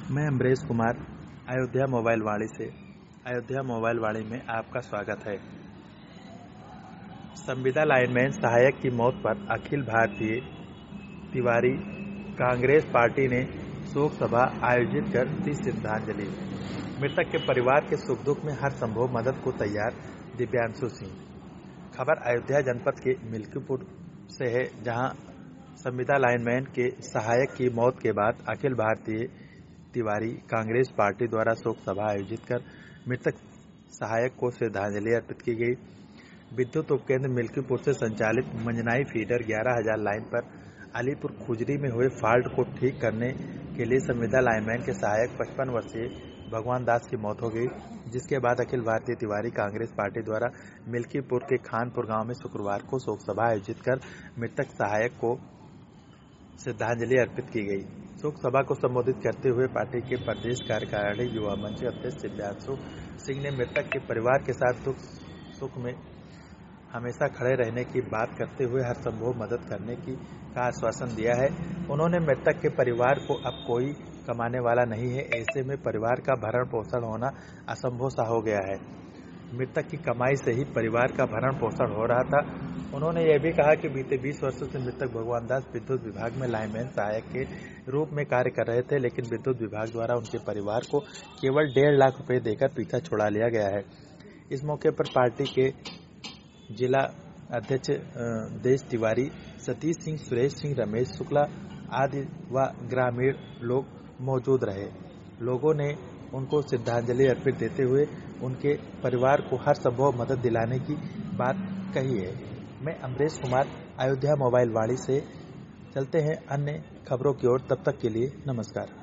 मैं अमरेश कुमार अयोध्या मोबाइल वाणी से अयोध्या मोबाइल वाणी में आपका स्वागत है। संविदा लाइनमैन सहायक की मौत पर अखिल भारतीय तिवारी कांग्रेस पार्टी ने शोक सभा आयोजित कर दी श्रद्धांजलि। मृतक के परिवार के सुख दुख में हर संभव मदद को तैयार दिव्यांशु सिंह। खबर अयोध्या जनपद के मिल्कीपुर से है, जहां संविदा लाइनमैन के सहायक की मौत के बाद अखिल भारतीय तिवारी कांग्रेस पार्टी द्वारा शोक सभा आयोजित कर मृतक सहायक को श्रद्धांजलि अर्पित की गई। विद्युत उपकेंद्र मिल्कीपुर से संचालित मंजनाई फीडर 11,000 लाइन पर अलीपुर खुजरी में हुए फॉल्ट को ठीक करने के लिए संविदा लाइनमैन के सहायक 55 वर्षीय भगवान दास की मौत हो गई, जिसके बाद अखिल भारतीय तिवारी कांग्रेस पार्टी द्वारा मिल्कीपुर के खानपुर गांव में शुक्रवार को शोक सभा आयोजित कर मृतक सहायक को श्रद्धांजलि अर्पित की गई। शोक सभा को संबोधित करते हुए पार्टी के प्रदेश कार्यकारिणी युवा मंच अध्यक्ष दिव्यांशु सिंह ने मृतक के परिवार के साथ दुख सुख में हमेशा खड़े रहने की बात करते हुए हर संभव मदद करने का आश्वासन दिया है। उन्होंने मृतक के परिवार को अब कोई कमाने वाला नहीं है, ऐसे में परिवार का भरण पोषण होना असंभव सा हो गया है। मृतक की कमाई से ही परिवार का भरण पोषण हो रहा था। उन्होंने यह भी कहा कि बीते 20 वर्षों से मृतक भगवान दास विद्युत विभाग में लाइनमैन सहायक के रूप में कार्य कर रहे थे, लेकिन विद्युत विभाग द्वारा उनके परिवार को केवल 1.5 लाख रुपए देकर पीछा छुड़ा लिया गया है। इस मौके पर पार्टी के जिला अध्यक्ष देश तिवारी, सतीश सिंह, सुरेश सिंह, रमेश शुक्ला आदि व ग्रामीण लोग मौजूद रहे। लोगों ने उनको श्रद्धांजलि अर्पित देते हुए उनके परिवार को हर संभव मदद दिलाने की बात कही है। मैं अमरेश कुमार अयोध्या मोबाइल वाणी से। चलते हैं अन्य खबरों की ओर, तब तक के लिए नमस्कार।